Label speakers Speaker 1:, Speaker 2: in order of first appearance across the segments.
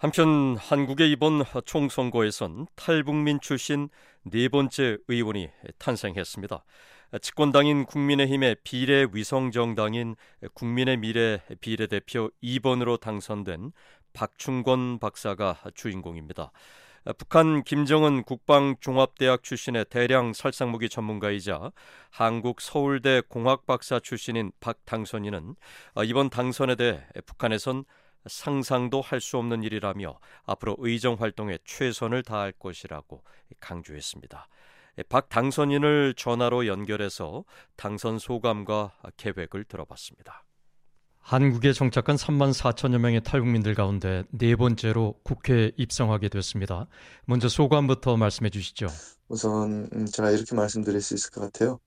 Speaker 1: 한편 한국의 이번 총선거에선 탈북민 출신 네 번째 의원이 탄생했습니다. 집권당인 국민의힘의 비례위성정당인 국민의 미래 비례대표 2번으로 당선된 박충권 박사가 주인공입니다. 북한 김정은 국방종합대학 출신의 대량 살상무기 전문가이자 한국 서울대 공학박사 출신인 박 당선인은 이번 당선에 대해 북한에선 상상도 할 수 없는 일이라며 앞으로 의정 활동에 최선을 다할 것이라고 강조했습니다. 박 당선인을 전화로 연결해서 당선 소감과 계획을 들어봤습니다. 한국에 정착한 3만 4천여 명의 탈북민들 가운데 네 번째로 국회에 입성하게 됐습니다. 먼저 소감부터 말씀해 주시죠.
Speaker 2: 우선 제가 이렇게 말씀드릴 수 있을 것 같아요.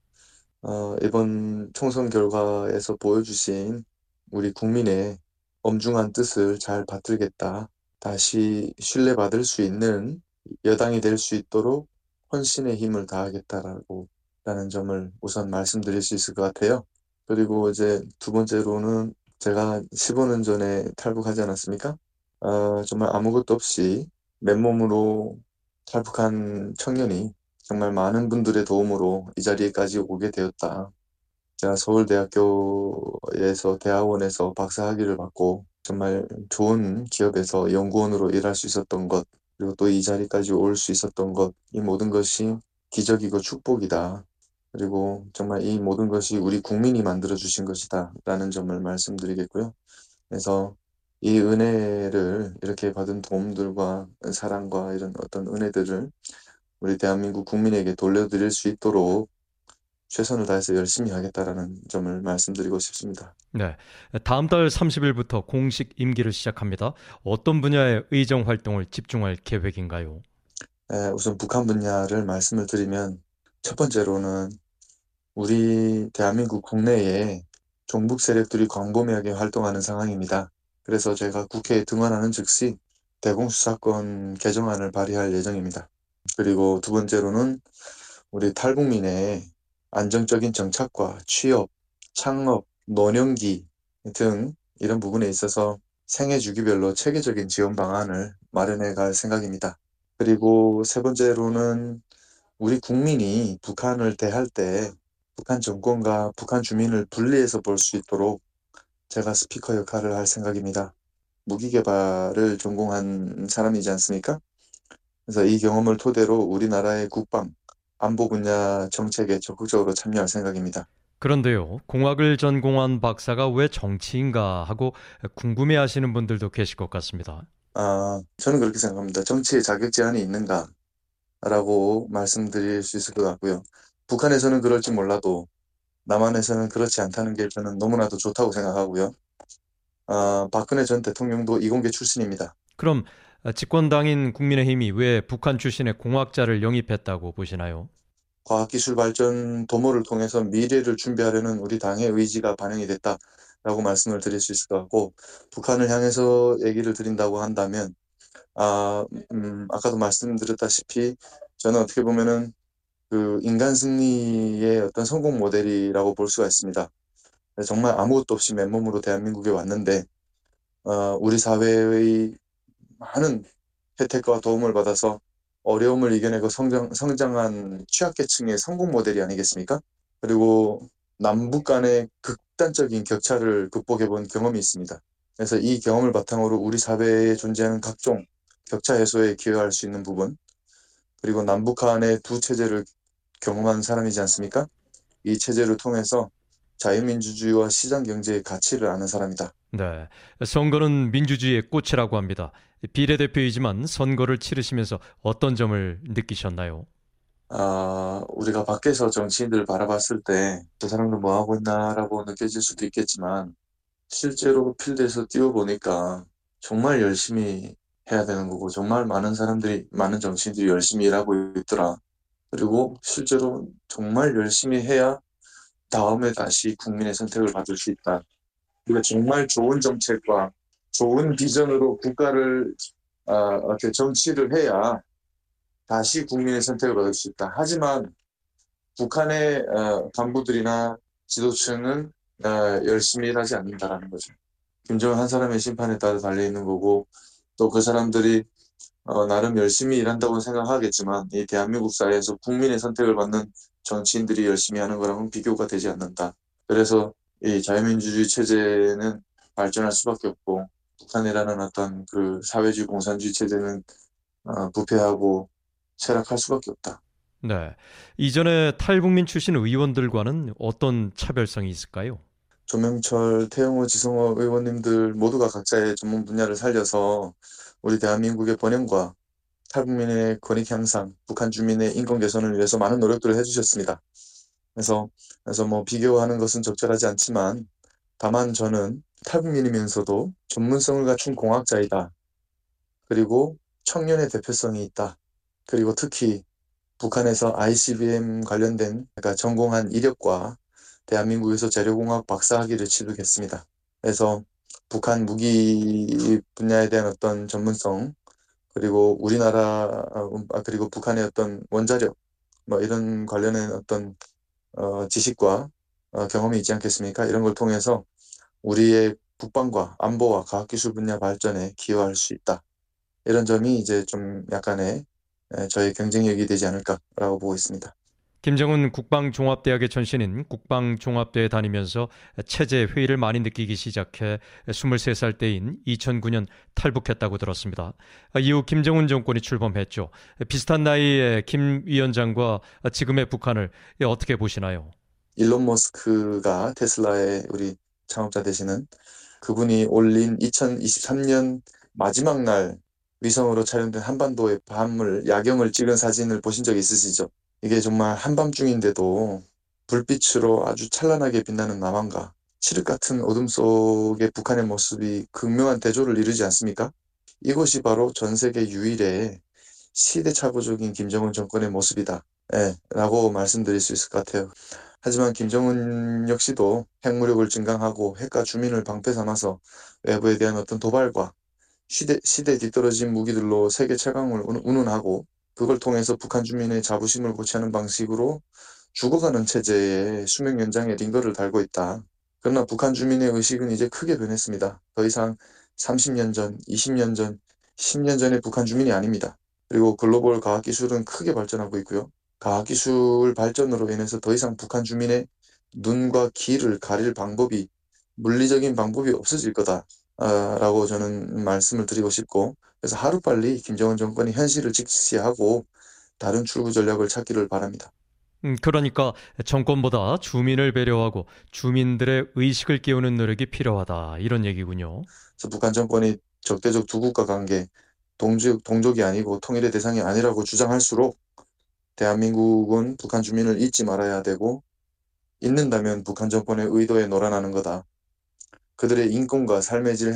Speaker 2: 이번 총선 결과에서 보여주신 우리 국민의 엄중한 뜻을 잘 받들겠다. 다시 신뢰받을 수 있는 여당이 될 수 있도록 헌신의 힘을 다하겠다라는 점을 우선 말씀드릴 수 있을 것 같아요. 그리고 이제 두 번째로는 제가 15년 전에 탈북하지 않았습니까? 정말 아무것도 없이 맨몸으로 탈북한 청년이 정말 많은 분들의 도움으로 이 자리에까지 오게 되었다. 제가 서울대학교에서 대학원에서 박사학위를 받고 정말 좋은 기업에서 연구원으로 일할 수 있었던 것, 그리고 또 이 자리까지 올 수 있었던 것, 이 모든 것이 기적이고 축복이다. 그리고 정말 이 모든 것이 우리 국민이 만들어주신 것이다. 라는 점을 말씀드리겠고요. 그래서 이 은혜를 이렇게 받은 도움들과 사랑과 이런 어떤 은혜들을 우리 대한민국 국민에게 돌려드릴 수 있도록 최선을 다해서 열심히 하겠다라는 점을 말씀드리고 싶습니다.
Speaker 1: 네, 다음 달 30일부터 공식 임기를 시작합니다. 어떤 분야의 의정 활동을 집중할 계획인가요?
Speaker 2: 우선 북한 분야를 말씀을 드리면 첫 번째로는 우리 대한민국 국내에 종북 세력들이 광범위하게 활동하는 상황입니다. 그래서 제가 국회에 등원하는 즉시 대공수사권 개정안을 발의할 예정입니다. 그리고 두 번째로는 우리 탈북민의 안정적인 정착과 취업, 창업, 노년기 등 이런 부분에 있어서 생애 주기별로 체계적인 지원 방안을 마련해 갈 생각입니다. 그리고 세 번째로는 우리 국민이 북한을 대할 때 북한 정권과 북한 주민을 분리해서 볼 수 있도록 제가 스피커 역할을 할 생각입니다. 무기 개발을 전공한 사람이지 않습니까? 그래서 이 경험을 토대로 우리나라의 국방, 안보 분야 정책에 적극적으로 참여할 생각입니다.
Speaker 1: 그런데요, 공학을 전공한 박사가 왜 정치인가 하고 궁금해하시는 분들도 계실 것 같습니다.
Speaker 2: 저는 그렇게 생각합니다. 정치에 자격 제한이 있는가라고 말씀드릴 수 있을 것 같고요. 북한에서는 그럴지 몰라도 남한에서는 그렇지 않다는 게 저는 너무나도 좋다고 생각하고요. 박근혜 전 대통령도 이공계 출신입니다.
Speaker 1: 그럼 집권당인 국민의힘이 왜 북한 출신의 공학자를 영입했다고 보시나요?
Speaker 2: 과학기술 발전 도모를 통해서 미래를 준비하려는 우리 당의 의지가 반영이 됐다라고 말씀을 드릴 수 있을 것 같고, 북한을 향해서 얘기를 드린다고 한다면, 아까도 말씀드렸다시피 저는 어떻게 보면은 그 인간 승리의 어떤 성공 모델이라고 볼 수가 있습니다. 정말 아무것도 없이 맨몸으로 대한민국에 왔는데, 우리 사회의 많은 혜택과 도움을 받아서 어려움을 이겨내고 성장한 취약계층의 성공 모델이 아니겠습니까? 그리고 남북 간의 극단적인 격차를 극복해 본 경험이 있습니다. 그래서 이 경험을 바탕으로 우리 사회에 존재하는 각종 격차 해소에 기여할 수 있는 부분, 그리고 남북 간의 두 체제를 경험한 사람이지 않습니까? 이 체제를 통해서 자유민주주의와 시장 경제의 가치를 아는 사람이다.
Speaker 1: 네, 선거는 민주주의의 꽃이라고 합니다. 비례대표이지만 선거를 치르시면서 어떤 점을 느끼셨나요?
Speaker 2: 우리가 밖에서 정치인들을 바라봤을 때 저 사람들 뭐 하고 있나라고 느껴질 수도 있겠지만 실제로 필드에서 뛰어보니까 정말 열심히 해야 되는 거고 정말 많은 사람들이 많은 정치인들이 열심히 일하고 있더라. 그리고 실제로 정말 열심히 해야 다음에 다시 국민의 선택을 받을 수 있다. 그리고 정말 좋은 정책과 좋은 비전으로 국가를 이렇게 정치를 해야 다시 국민의 선택을 받을 수 있다. 하지만 북한의 간부들이나 지도층은 열심히 일하지 않는다라는 거죠. 김정은 한 사람의 심판에 따라 달려 있는 거고 또 그 사람들이 나름 열심히 일한다고 생각하겠지만 이 대한민국 사회에서 국민의 선택을 받는 정치인들이 열심히 하는 거랑은 비교가 되지 않는다. 그래서 이 자유민주주의 체제는 발전할 수밖에 없고 북한이라는 어떤 그 사회주의 공산주의 체제는 부패하고 쇠락할 수밖에 없다.
Speaker 1: 네. 이전에 탈북민 출신 의원들과는 어떤 차별성이 있을까요?
Speaker 2: 조명철, 태영호, 지성호 의원님들 모두가 각자의 전문 분야를 살려서 우리 대한민국의 번영과 탈북민의 권익 향상, 북한 주민의 인권 개선을 위해서 많은 노력들을 해주셨습니다. 그래서 뭐 비교하는 것은 적절하지 않지만 다만 저는 탈북민이면서도 전문성을 갖춘 공학자이다. 그리고 청년의 대표성이 있다. 그리고 특히 북한에서 ICBM 관련된 그러니까 전공한 이력과 대한민국에서 재료공학 박사학위를 취득했습니다. 그래서 북한 무기 분야에 대한 어떤 전문성 그리고 우리나라 그리고 북한의 어떤 원자력 뭐 이런 관련된 어떤 지식과 경험이 있지 않겠습니까? 이런 걸 통해서 우리의 국방과 안보와 과학기술 분야 발전에 기여할 수 있다. 이런 점이 이제 좀 약간의 저의 경쟁력이 되지 않을까라고 보고 있습니다.
Speaker 1: 김정은 국방종합대학의 전신인 국방종합대에 다니면서 체제 회의를 많이 느끼기 시작해 23살 때인 2009년 탈북했다고 들었습니다. 이후 김정은 정권이 출범했죠. 비슷한 나이의 김 위원장과 지금의 북한을 어떻게 보시나요?
Speaker 2: 일론 머스크가 테슬라의 우리 창업자 되시는 그분이 올린 2023년 마지막 날 위성으로 촬영된 한반도의 밤을 야경을 찍은 사진을 보신 적 있으시죠? 이게 정말 한밤중인데도 불빛으로 아주 찬란하게 빛나는 남한과 칠흑 같은 어둠 속의 북한의 모습이 극명한 대조를 이루지 않습니까? 이것이 바로 전 세계 유일의 시대착오적인 김정은 정권의 모습이다. 예, 라고 말씀드릴 수 있을 것 같아요. 하지만 김정은 역시도 핵무력을 증강하고 핵과 주민을 방패 삼아서 외부에 대한 어떤 도발과 시대 뒤떨어진 무기들로 세계 최강을 운운하고 그걸 통해서 북한 주민의 자부심을 고취하는 방식으로 죽어가는 체제의 수명 연장에 링거를 달고 있다. 그러나 북한 주민의 의식은 이제 크게 변했습니다. 더 이상 30년 전, 20년 전, 10년 전의 북한 주민이 아닙니다. 그리고 글로벌 과학기술은 크게 발전하고 있고요. 과학기술 발전으로 인해서 더 이상 북한 주민의 눈과 귀를 가릴 방법이 물리적인 방법이 없어질 거다. 라고 저는 말씀을 드리고 싶고 그래서 하루빨리 김정은 정권이 현실을 직시하고 다른 출구 전략을 찾기를 바랍니다.
Speaker 1: 그러니까 정권보다 주민을 배려하고 주민들의 의식을 깨우는 노력이 필요하다. 이런 얘기군요.
Speaker 2: 그래서 북한 정권이 적대적 두 국가 관계, 동족이 아니고 통일의 대상이 아니라고 주장할수록 대한민국은 북한 주민을 잊지 말아야 되고 잊는다면 북한 정권의 의도에 놀아나는 거다. 그들의 인권과 삶의 질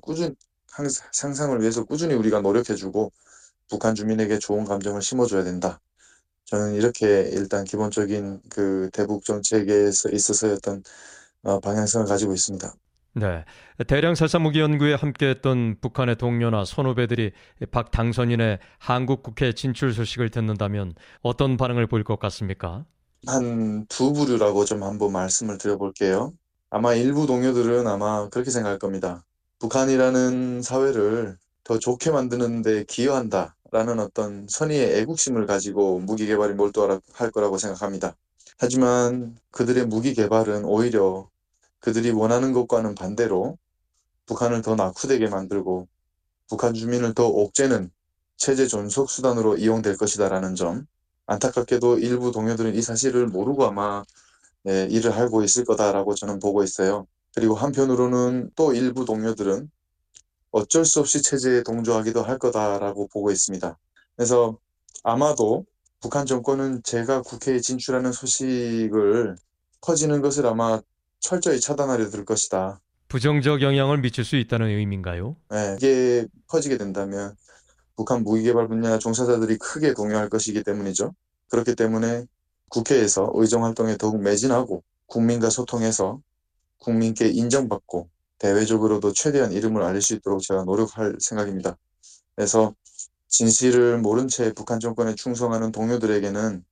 Speaker 2: 향상을 위해서 꾸준히 우리가 노력해주고 북한 주민에게 좋은 감정을 심어줘야 된다. 저는 이렇게 일단 기본적인 그 대북 정책에 있어서의 어떤 방향성을 가지고 있습니다.
Speaker 1: 네. 대량 살상무기 연구에 함께했던 북한의 동료나 선후배들이 박 당선인의 한국 국회 진출 소식을 듣는다면 어떤 반응을 보일 것 같습니까?
Speaker 2: 한 두 부류라고 좀 한번 말씀을 드려볼게요. 아마 일부 동료들은 아마 그렇게 생각할 겁니다. 북한이라는 사회를 더 좋게 만드는 데 기여한다라는 어떤 선의의 애국심을 가지고 무기 개발에 몰두할 거라고 생각합니다. 하지만 그들의 무기 개발은 오히려 그들이 원하는 것과는 반대로 북한을 더 낙후되게 만들고 북한 주민을 더 옥죄는 체제 존속 수단으로 이용될 것이다라는 점. 안타깝게도 일부 동료들은 이 사실을 모르고 아마 일을 하고 있을 거다라고 저는 보고 있어요. 그리고 한편으로는 또 일부 동료들은 어쩔 수 없이 체제에 동조하기도 할 거다라고 보고 있습니다. 그래서 아마도 북한 정권은 제가 국회에 진출하는 소식을 퍼지는 것을 아마 철저히 차단하려 들 것이다.
Speaker 1: 부정적 영향을 미칠 수 있다는 의미인가요?
Speaker 2: 이게 퍼지게 된다면 북한 무기개발 분야 종사자들이 크게 동요할 것이기 때문이죠. 그렇기 때문에 국회에서 의정활동에 더욱 매진하고 국민과 소통해서 국민께 인정받고 대외적으로도 최대한 이름을 알릴 수 있도록 제가 노력할 생각입니다. 그래서 진실을 모른 채 북한 정권에 충성하는 동료들에게는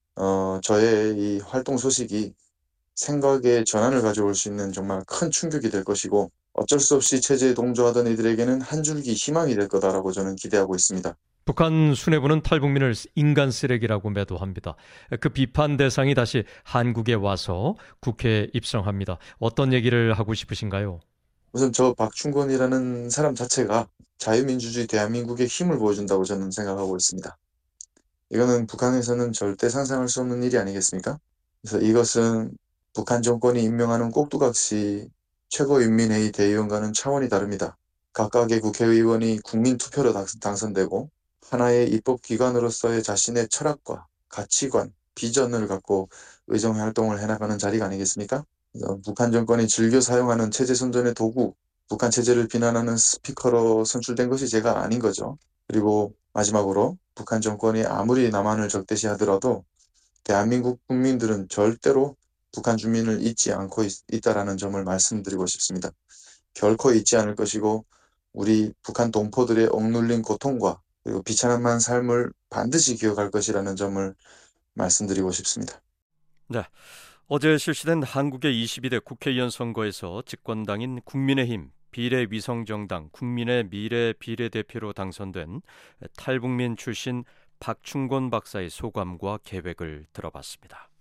Speaker 2: 저의 이 활동 소식이 생각의 전환을 가져올 수 있는 정말 큰 충격이 될 것이고 어쩔 수 없이 체제에 동조하던 이들에게는 한 줄기 희망이 될 거다라고 저는 기대하고 있습니다.
Speaker 1: 북한 수뇌부는 탈북민을 인간 쓰레기라고 매도합니다. 그 비판 대상이 다시 한국에 와서 국회에 입성합니다. 어떤 얘기를 하고 싶으신가요?
Speaker 2: 우선 저 박충권이라는 사람 자체가 자유민주주의 대한민국의 힘을 보여준다고 저는 생각하고 있습니다. 이거는 북한에서는 절대 상상할 수 없는 일이 아니겠습니까? 그래서 이것은 북한 정권이 임명하는 꼭두각시 최고인민회의 대의원과는 차원이 다릅니다. 각각의 국회의원이 국민투표로 당선되고 하나의 입법기관으로서의 자신의 철학과 가치관, 비전을 갖고 의정활동을 해나가는 자리가 아니겠습니까? 그래서 북한 정권이 즐겨 사용하는 체제 선전의 도구, 북한 체제를 비난하는 스피커로 선출된 것이 제가 아닌 거죠. 그리고 마지막으로 북한 정권이 아무리 남한을 적대시하더라도 대한민국 국민들은 절대로 북한 주민을 잊지 않고 있다라는 점을 말씀드리고 싶습니다. 결코 잊지 않을 것이고 우리 북한 동포들의 억눌린 고통과 그리고 비참한 삶을 반드시 기억할 것이라는 점을 말씀드리고 싶습니다.
Speaker 1: 네. 어제 실시된 한국의 22대 국회의원 선거에서 집권당인 국민의힘 비례위성정당 국민의 미래 비례대표로 당선된 탈북민 출신 박충권 박사의 소감과 계획을 들어봤습니다.